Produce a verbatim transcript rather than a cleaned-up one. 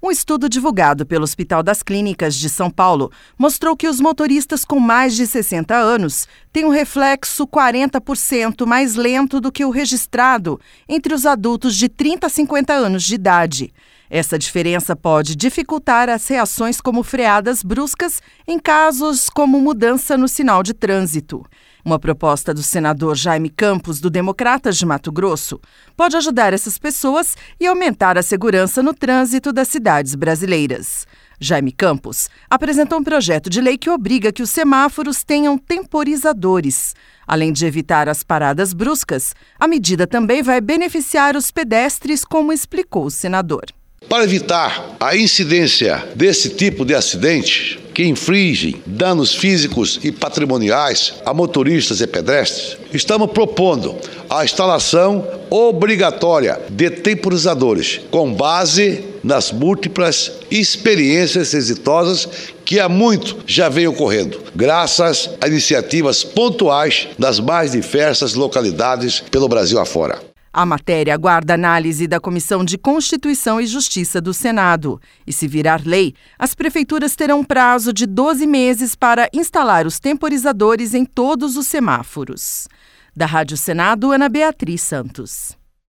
Um estudo divulgado pelo Hospital das Clínicas de São Paulo mostrou que os motoristas com mais de sessenta anos têm um reflexo quarenta por cento mais lento do que o registrado entre os adultos de trinta a cinquenta anos de idade. Essa diferença pode dificultar as reações como freadas bruscas em casos como mudança no sinal de trânsito. Uma proposta do senador Jaime Campos, do Democratas de Mato Grosso, pode ajudar essas pessoas e aumentar a segurança no trânsito das cidades brasileiras. Jaime Campos apresentou um projeto de lei que obriga que os semáforos tenham temporizadores. Além de evitar as paradas bruscas, a medida também vai beneficiar os pedestres, como explicou o senador. Para evitar a incidência desse tipo de acidente, que infligem danos físicos e patrimoniais a motoristas e pedestres, estamos propondo a instalação obrigatória de temporizadores, com base nas múltiplas experiências exitosas que há muito já vem ocorrendo, graças a iniciativas pontuais das mais diversas localidades pelo Brasil afora. A matéria aguarda análise da Comissão de Constituição e Justiça do Senado. E se virar lei, as prefeituras terão um prazo de doze meses para instalar os temporizadores em todos os semáforos. Da Rádio Senado, Ana Beatriz Santos.